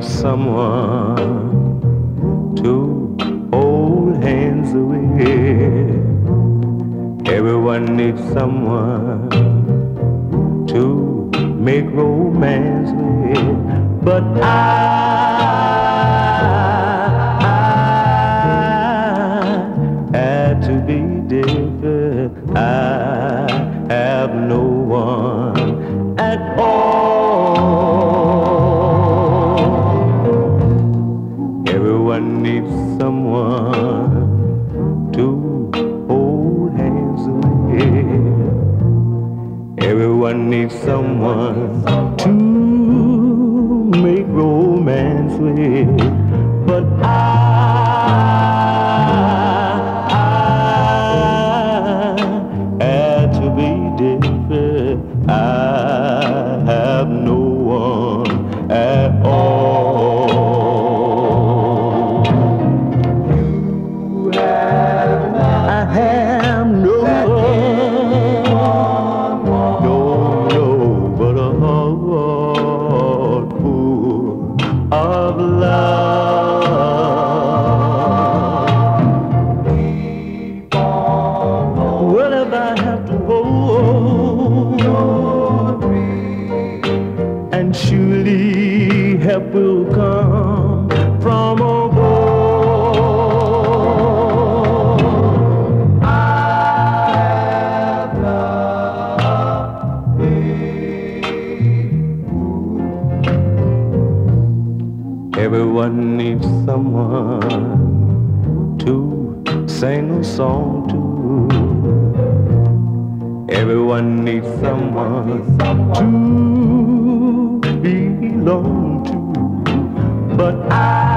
someone to hold hands with. Everyone needs someone to make romance with. But I had to be different. I have no one at all. Everyone needs someone to hold hands with. Everyone needs someone to make romance with. But I had to be different. I have no one at all. I have no one, no, but a heart full of love. Well, if I have to hold and surely help will come from above. Everyone needs someone to sing a song to. Everyone needs someone to belong to. But I